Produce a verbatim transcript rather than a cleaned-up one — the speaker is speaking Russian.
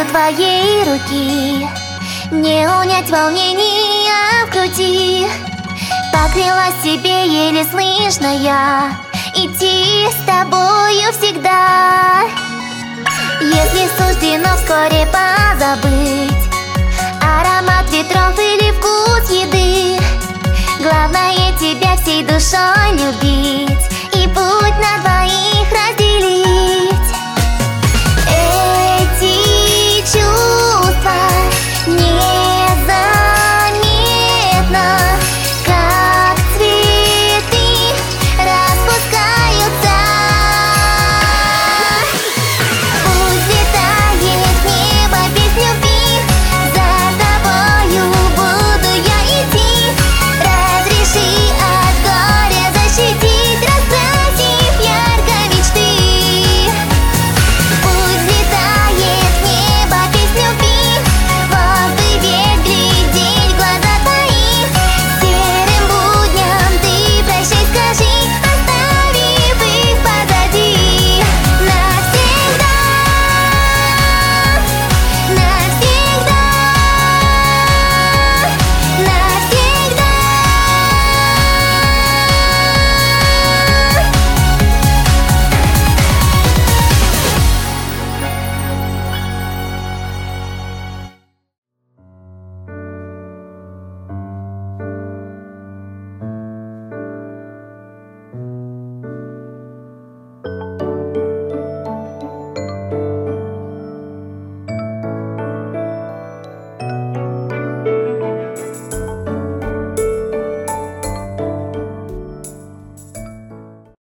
тяжестью твоей руки не унять волнения в груди. Поклялась себе еле слышно я идти с тобою всегда. Если суждено вскоре позабыть аромат ветров или вкус еды, главное тебя всей душой любить, и пусть